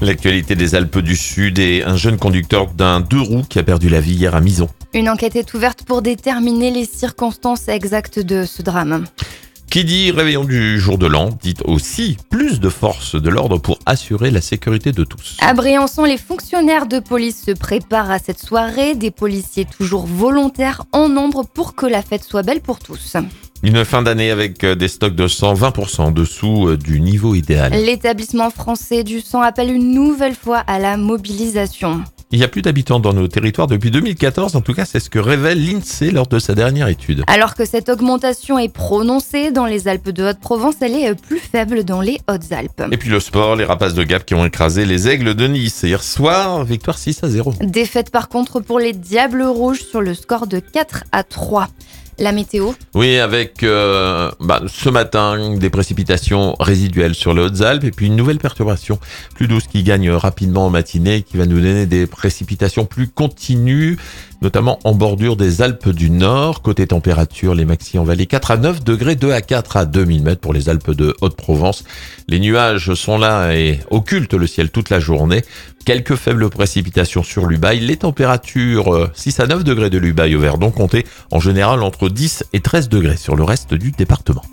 L'actualité des Alpes du Sud et un jeune conducteur d'un 2 roues qui a perdu la vie hier à Mison. Une enquête est ouverte pour déterminer les circonstances exactes de ce drame. Qui dit réveillon du jour de l'an, dit aussi plus de forces de l'ordre pour assurer la sécurité de tous. À Briançon, les fonctionnaires de police se préparent à cette soirée. Des policiers toujours volontaires en nombre pour que la fête soit belle pour tous. Une fin d'année avec des stocks de sang 20% en dessous du niveau idéal. L'établissement français du sang appelle une nouvelle fois à la mobilisation. Il n'y a plus d'habitants dans nos territoires depuis 2014, en tout cas c'est ce que révèle l'INSEE lors de sa dernière étude. Alors que cette augmentation est prononcée dans les Alpes de Haute-Provence, elle est plus faible dans les Hautes-Alpes. Et puis le sport, les Rapaces de Gap qui ont écrasé les Aigles de Nice. Hier soir, victoire 6-0. Défaite par contre pour les Diables Rouges sur le score de 4-3. La météo ? Oui, avec ce matin des précipitations résiduelles sur les Hautes-Alpes et puis une nouvelle perturbation plus douce qui gagne rapidement en matinée qui va nous donner des précipitations plus continues, notamment en bordure des Alpes du Nord. Côté température, les maxi en vallée 4 à 9 degrés, 2 à 4 à 2000 mètres pour les Alpes de Haute-Provence. Les nuages sont là et occultent le ciel toute la journée. Quelques faibles précipitations sur l'Ubaye. Les températures 6 à 9 degrés de l'Ubaye au Verdon comptées en général entre 10 et 13 degrés sur le reste du département.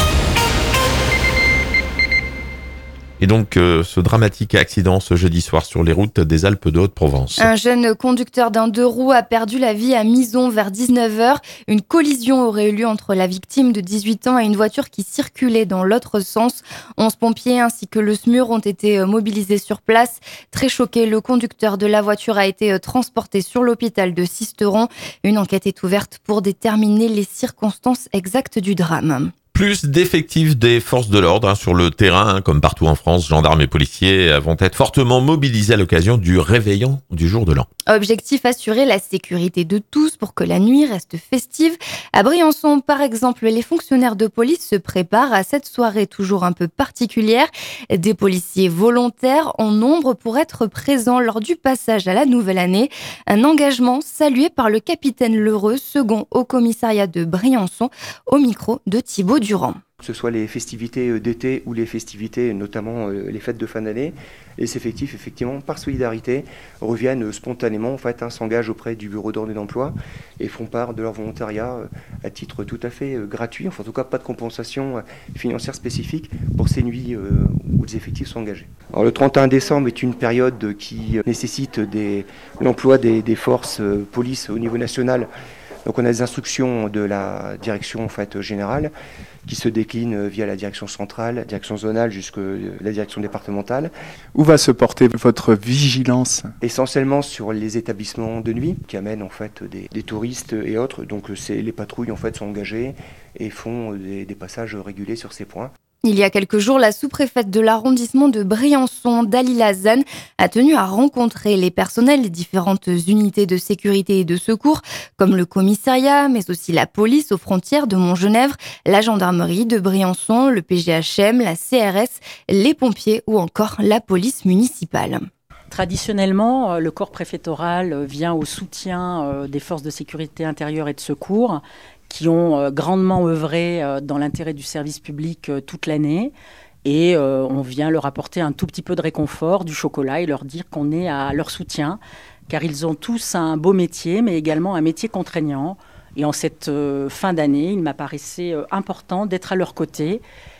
Et donc, ce dramatique accident ce jeudi soir sur les routes des Alpes de Haute-Provence. Un jeune conducteur d'un 2 roues a perdu la vie à Mison vers 19h. Une collision aurait eu lieu entre la victime de 18 ans et une voiture qui circulait dans l'autre sens. 11 pompiers ainsi que le SMUR ont été mobilisés sur place. Très choqué, le conducteur de la voiture a été transporté sur l'hôpital de Sisteron. Une enquête est ouverte pour déterminer les circonstances exactes du drame. Plus d'effectifs des forces de l'ordre sur le terrain, comme partout en France, gendarmes et policiers vont être fortement mobilisés à l'occasion du réveillon du jour de l'an. Objectif, assurer la sécurité de tous pour que la nuit reste festive. À Briançon, par exemple, les fonctionnaires de police se préparent à cette soirée toujours un peu particulière. Des policiers volontaires en nombre pour être présents lors du passage à la nouvelle année. Un engagement salué par le capitaine Lheureux, second au commissariat de Briançon, au micro de Thibaut Durand. Que ce soit les festivités d'été ou les festivités, notamment les fêtes de fin d'année, les effectifs, effectivement, par solidarité, reviennent spontanément, s'engagent auprès du bureau d'ordre et d'emploi et font part de leur volontariat à titre tout à fait gratuit, en tout cas pas de compensation financière spécifique pour ces nuits où les effectifs sont engagés. Alors, le 31 décembre est une période qui nécessite l'emploi des forces police au niveau national. Donc on a des instructions de la direction générale qui se déclinent via la direction centrale, la direction zonale jusqu'à la direction départementale. Où va se porter votre vigilance ? Essentiellement sur les établissements de nuit qui amènent des touristes et autres. Donc les patrouilles sont engagées et font des passages réguliers sur ces points. Il y a quelques jours, la sous-préfète de l'arrondissement de Briançon, Dalila Zan, a tenu à rencontrer les personnels des différentes unités de sécurité et de secours, comme le commissariat, mais aussi la police aux frontières de Montgenèvre, la gendarmerie de Briançon, le PGHM, la CRS, les pompiers ou encore la police municipale. Traditionnellement, le corps préfectoral vient au soutien des forces de sécurité intérieure et de secours qui ont grandement œuvré dans l'intérêt du service public toute l'année. Et on vient leur apporter un tout petit peu de réconfort, du chocolat, et leur dire qu'on est à leur soutien, car ils ont tous un beau métier, mais également un métier contraignant. Et en cette fin d'année, il m'apparaissait important d'être à leur côté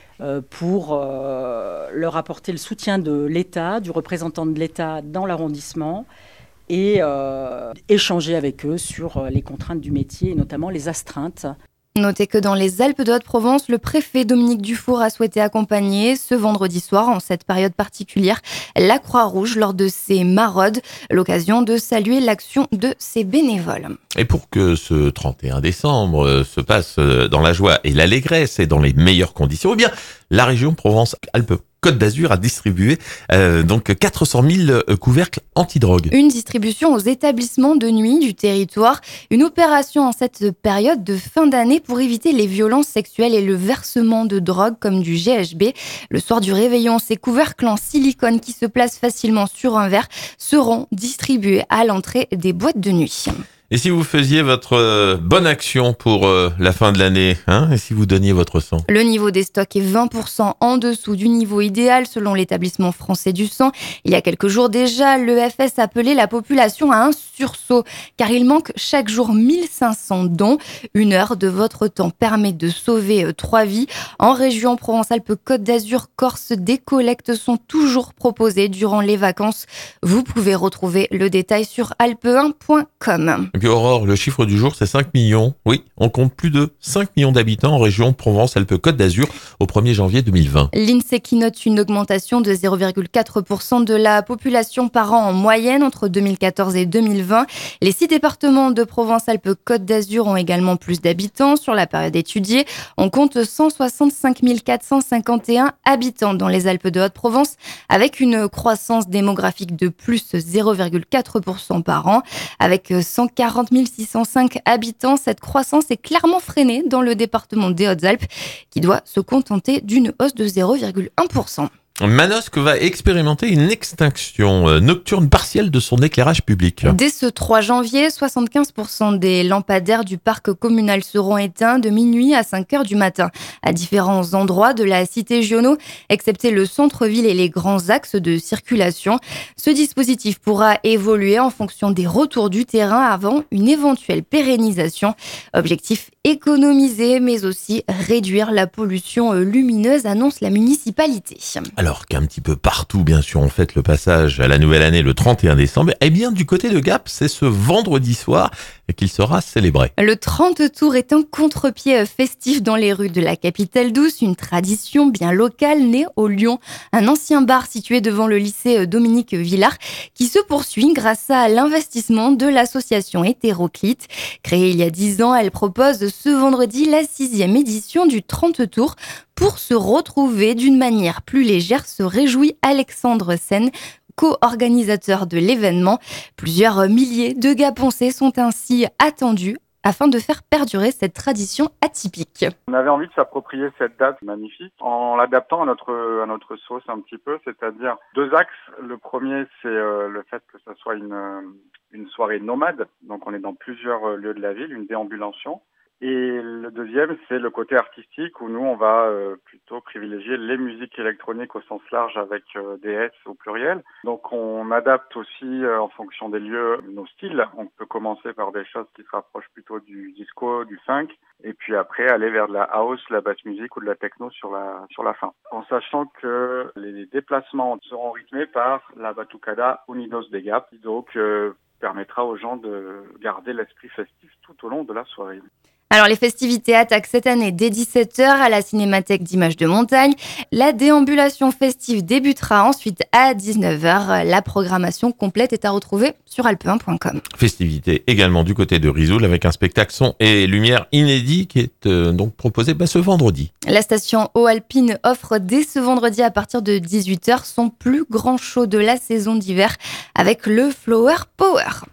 pour leur apporter le soutien de l'État, du représentant de l'État dans l'arrondissement, et échanger avec eux sur les contraintes du métier, et notamment les astreintes. Notez que dans les Alpes de Haute-Provence, le préfet Dominique Dufour a souhaité accompagner ce vendredi soir, en cette période particulière, la Croix-Rouge lors de ses maraudes, l'occasion de saluer l'action de ses bénévoles. Et pour que ce 31 décembre se passe dans la joie et l'allégresse et dans les meilleures conditions, eh bien, la région Provence-Alpes-Côte d'Azur a distribué 400 000 couvercles antidrogue. Une distribution aux établissements de nuit du territoire. Une opération en cette période de fin d'année pour éviter les violences sexuelles et le versement de drogue comme du GHB. Le soir du réveillon, ces couvercles en silicone qui se placent facilement sur un verre seront distribués à l'entrée des boîtes de nuit. Et si vous faisiez votre bonne action pour la fin de l'année, et si vous donniez votre sang? Le niveau des stocks est 20% en dessous du niveau idéal selon l'établissement français du sang. Il y a quelques jours déjà, l'EFS appelait la population à un sursaut car il manque chaque jour 1500 dons. 1 heure de votre temps permet de sauver 3 vies. En région Provence-Alpes-Côte d'Azur, Corse, des collectes sont toujours proposées durant les vacances. Vous pouvez retrouver le détail sur alpe1.com. Et puis Aurore, le chiffre du jour, c'est 5 millions. Oui, on compte plus de 5 millions d'habitants en région Provence-Alpes-Côte d'Azur au 1er janvier 2020. L'INSEE qui note une augmentation de 0,4% de la population par an en moyenne entre 2014 et 2020. Les 6 départements de Provence-Alpes-Côte d'Azur ont également plus d'habitants. Sur la période étudiée, on compte 165 451 habitants dans les Alpes de Haute-Provence avec une croissance démographique de plus 0,4% par an. Avec 140 605 habitants, cette croissance est clairement freinée dans le département des Hautes-Alpes qui doit se contenter d'une hausse de 0,1%. Manosque va expérimenter une extinction nocturne partielle de son éclairage public. Dès ce 3 janvier, 75% des lampadaires du parc communal seront éteints de minuit à 5 heures du matin à différents endroits de la cité Giono, excepté le centre-ville et les grands axes de circulation. Ce dispositif pourra évoluer en fonction des retours du terrain avant une éventuelle pérennisation. Objectif, économiser mais aussi réduire la pollution lumineuse, annonce la municipalité. Alors qu'un petit peu partout, bien sûr, on fête le passage à la nouvelle année le 31 décembre, eh bien, du côté de Gap, c'est ce vendredi soir qu'il sera célébré. Le 30 tours est un contre-pied festif dans les rues de la capitale douce, une tradition bien locale née au Lion, un ancien bar situé devant le lycée Dominique Villard qui se poursuit grâce à l'investissement de l'association Hétéroclite. Créée il y a 10 ans, elle propose ce vendredi la 6e édition du 30 tours. Pour se retrouver d'une manière plus légère, se réjouit Alexandre Sen, co-organisateur de l'événement. Plusieurs milliers de gaponcés sont ainsi attendus afin de faire perdurer cette tradition atypique. On avait envie de s'approprier cette date magnifique en l'adaptant à notre sauce un petit peu, c'est-à-dire 2 axes. Le premier, c'est le fait que ça soit une soirée nomade, donc on est dans plusieurs lieux de la ville, une déambulation. Et le deuxième, c'est le côté artistique où nous, on va plutôt privilégier les musiques électroniques au sens large avec des S au pluriel. Donc, on adapte aussi en fonction des lieux nos styles. On peut commencer par des choses qui se rapprochent plutôt du disco, du funk, et puis après aller vers de la house, la bass music ou de la techno sur la fin. En sachant que les déplacements seront rythmés par la Batucada Unidos de Gap, qui donc permettra aux gens de garder l'esprit festif tout au long de la soirée. Alors les festivités attaquent cette année dès 17h à la Cinémathèque d'Images de Montagne. La déambulation festive débutera ensuite à 19h. La programmation complète est à retrouver sur alpe1.com. Festivité également du côté de Risoul avec un spectacle son et lumière inédit qui est donc proposé ce vendredi. La station Eau Alpine offre dès ce vendredi à partir de 18h son plus grand show de la saison d'hiver avec le Flower Power.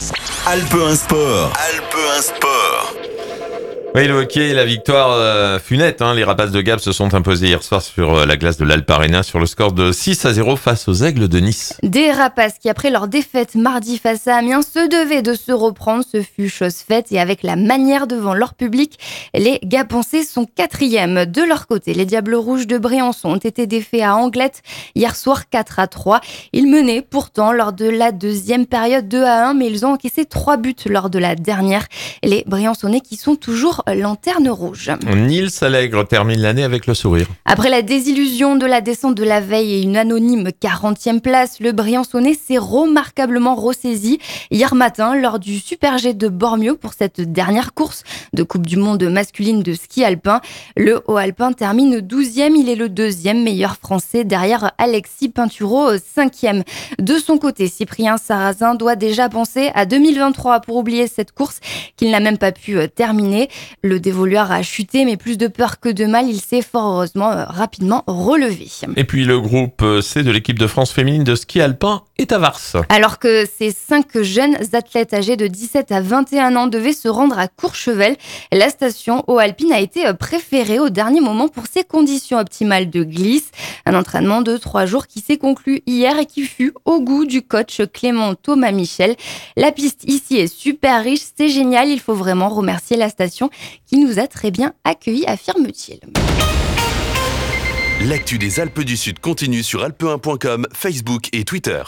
Alpe 1 Sport. Alpe 1 Sport. Oui, le hockey, la victoire fut nette. Les Rapaces de Gap se sont imposés hier soir sur la glace de l'Alpe Arena sur le score de 6-0 face aux Aigles de Nice. Des Rapaces qui, après leur défaite mardi face à Amiens, se devaient de se reprendre. Ce fut chose faite et avec la manière devant leur public, les Gaponcés sont 4e. De leur côté, les Diables Rouges de Briançon ont été défaits à Anglette hier soir 4-3. Ils menaient pourtant lors de la deuxième période 2-1, mais ils ont encaissé 3 buts lors de la dernière. Les Briançonnais qui sont toujours lanterne rouge. Nils Allègre termine l'année avec le sourire. Après la désillusion de la descente de la veille et une anonyme 40e place, le Briançonnais s'est remarquablement ressaisi hier matin lors du Super G de Bormio pour cette dernière course de Coupe du Monde masculine de ski alpin. Le haut alpin termine 12e, il est le 2e meilleur français derrière Alexis Pinturo, 5e. De son côté, Cyprien Sarrazin doit déjà penser à 2023 pour oublier cette course qu'il n'a même pas pu terminer. Le dévolueur a chuté, mais plus de peur que de mal, il s'est fort heureusement rapidement relevé. Et puis le groupe C de l'équipe de France féminine de ski alpin est à Vars. Alors que ces 5 jeunes athlètes âgés de 17 à 21 ans devaient se rendre à Courchevel, la station eau alpine a été préférée au dernier moment pour ses conditions optimales de glisse. Un entraînement de 3 jours qui s'est conclu hier et qui fut au goût du coach Clément Thomas-Michel. La piste ici est super riche, c'est génial, il faut vraiment remercier la station qui nous a très bien accueillis, affirme-t-il. L'actu des Alpes du Sud continue sur alpe1.com, Facebook et Twitter.